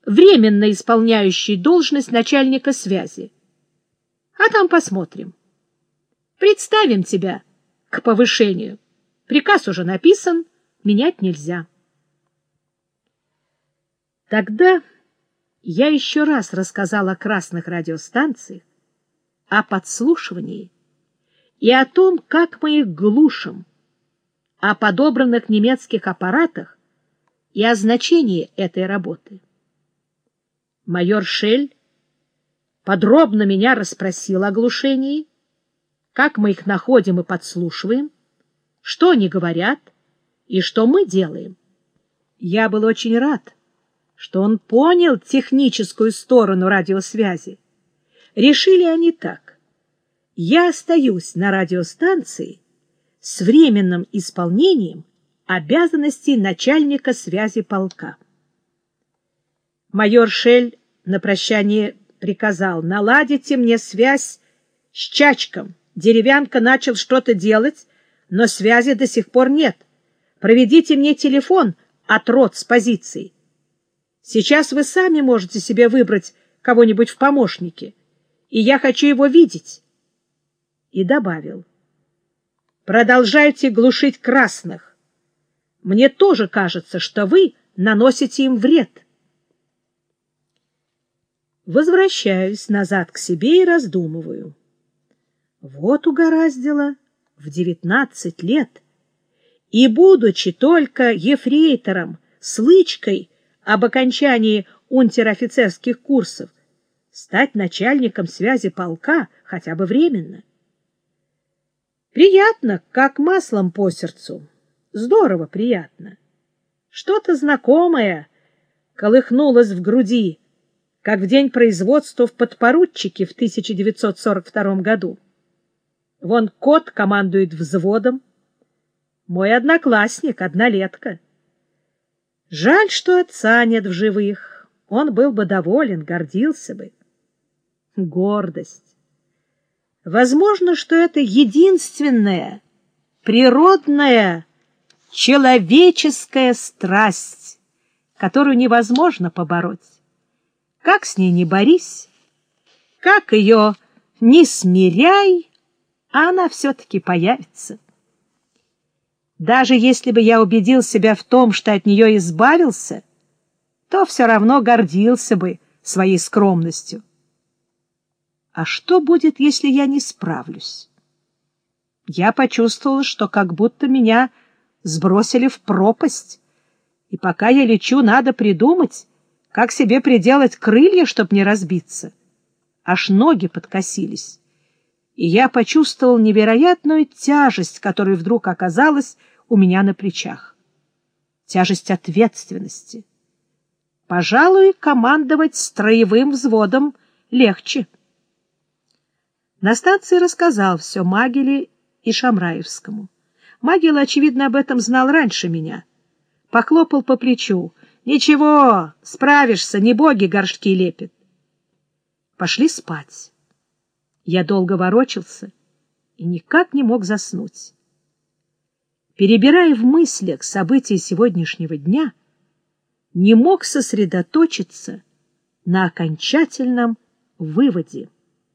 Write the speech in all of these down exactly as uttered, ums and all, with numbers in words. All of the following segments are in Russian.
временно исполняющий должность начальника связи. А там посмотрим. Представим тебя к повышению. Приказ уже написан, менять нельзя. Тогда я еще раз рассказал о красных радиостанциях, о подслушивании и о том, как мы их глушим, о подобранных немецких аппаратах и о значении этой работы. Майор Шель подробно меня расспросил о глушении, как мы их находим и подслушиваем, что они говорят и что мы делаем. Я был очень рад, что он понял техническую сторону радиосвязи. Решили они так. Я остаюсь на радиостанции с временным исполнением обязанностей начальника связи полка. Майор Шель на прощание приказал: наладите мне связь с Чачком. Деревянко начал что-то делать, но связи до сих пор нет. Проведите мне телефон от рот с позицией. Сейчас вы сами можете себе выбрать кого-нибудь в помощники, и я хочу его видеть. И добавил: продолжайте глушить красных. Мне тоже кажется, что вы наносите им вред. Возвращаюсь назад к себе и раздумываю. Вот угораздило в девятнадцать лет, и, будучи только ефрейтором с лычкой об окончании унтер-офицерских курсов, стать начальником связи полка хотя бы временно. Приятно, как маслом по сердцу. Здорово приятно. Что-то знакомое колыхнулось в груди, как в день производства в подпоручике в тысяча девятьсот сорок втором году. Вон кот командует взводом. Мой одноклассник, однолетка. Жаль, что отца нет в живых. Он был бы доволен, гордился бы. Гордость. Возможно, что это единственная, природная, человеческая страсть, которую невозможно побороть. Как с ней не борись, как ее не смиряй, а она все-таки появится. Даже если бы я убедил себя в том, что от нее избавился, то все равно гордился бы своей скромностью. А что будет, если я не справлюсь? Я почувствовала, что как будто меня сбросили в пропасть, и пока я лечу, надо придумать, как себе приделать крылья, чтоб не разбиться. Аж ноги подкосились, и я почувствовал невероятную тяжесть, которая вдруг оказалась у меня на плечах. Тяжесть ответственности. Пожалуй, командовать строевым взводом легче. На станции рассказал все Магеле и Шамраевскому. Магел, очевидно, об этом знал раньше меня. Похлопал по плечу. «Ничего, справишься, не боги горшки лепят». Пошли спать. Я долго ворочался и никак не мог заснуть. Перебирая в мыслях события сегодняшнего дня, не мог сосредоточиться на окончательном выводе.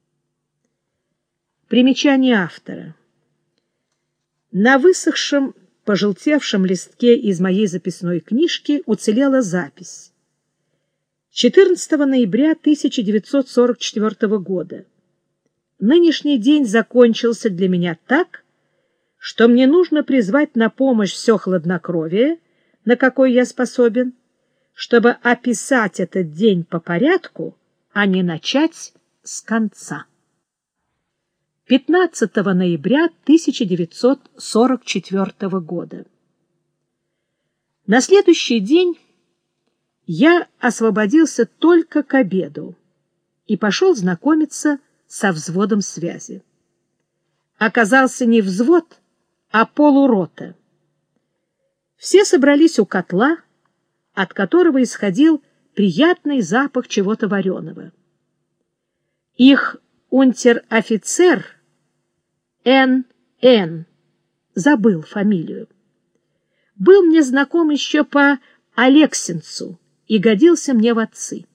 Примечание автора. На высохшем, пожелтевшем листке из моей записной книжки уцелела запись. четырнадцатого ноября тысяча девятьсот сорок четвёртого года. Нынешний день закончился для меня так, что мне нужно призвать на помощь все хладнокровие, на какой я способен, чтобы описать этот день по порядку, а не начать с конца. пятнадцатого ноября тысяча девятьсот сорок четвёртого года. На следующий день я освободился только к обеду и пошел знакомиться со взводом связи. Оказался не взвод, а полурота. Все собрались у котла, от которого исходил приятный запах чего-то вареного. Их унтер-офицер Н Н забыл фамилию. Был мне знаком еще по Алексинцу и годился мне в отцы.